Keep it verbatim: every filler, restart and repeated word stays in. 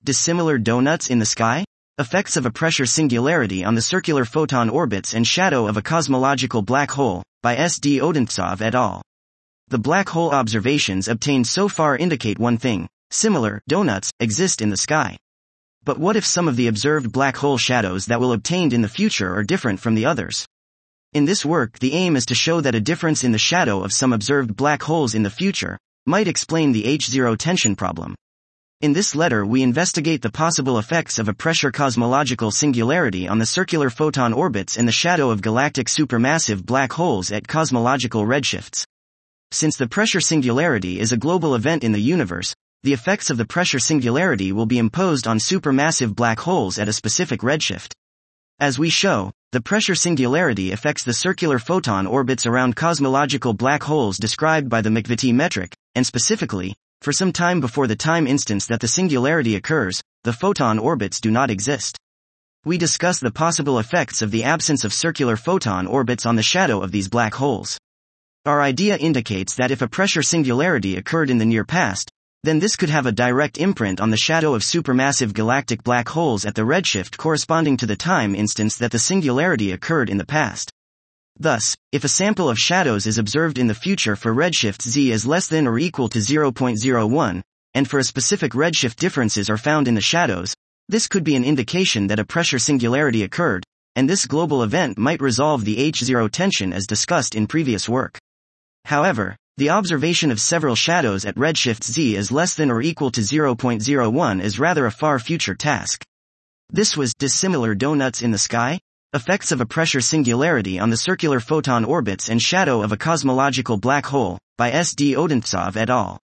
Dissimilar donuts in the sky? Effects of a pressure singularity on the circular photon orbits and shadow of a cosmological black hole, by S D Odintsov et al. The black hole observations obtained so far indicate one thing: similar donuts exist in the sky. But what if some of the observed black hole shadows that will obtained in the future are different from the others? In this work, the aim is to show that a difference in the shadow of some observed black holes in the future might explain the H zero tension problem. In this letter, we investigate the possible effects of a pressure cosmological singularity on the circular photon orbits in the shadow of galactic supermassive black holes at cosmological redshifts. Since the pressure singularity is a global event in the universe, the effects of the pressure singularity will be imposed on supermassive black holes at a specific redshift. As we show, the pressure singularity affects the circular photon orbits around cosmological black holes described by the McVitie metric, and specifically, for some time before the time instance that the singularity occurs, the photon orbits do not exist. We discuss the possible effects of the absence of circular photon orbits on the shadow of these black holes. Our idea indicates that if a pressure singularity occurred in the near past, then this could have a direct imprint on the shadow of supermassive galactic black holes at the redshift corresponding to the time instance that the singularity occurred in the past. Thus, if a sample of shadows is observed in the future for redshifts z is less than or equal to zero point zero one, and for a specific redshift differences are found in the shadows, this could be an indication that a pressure singularity occurred, and this global event might resolve the H zero tension as discussed in previous work. However, the observation of several shadows at redshift z is less than or equal to zero point zero one is rather a far future task. This was Dissimilar Donuts in the Sky? Effects of a pressure singularity on the circular photon orbits and shadow of a cosmological black hole, by S D Odintsov et al.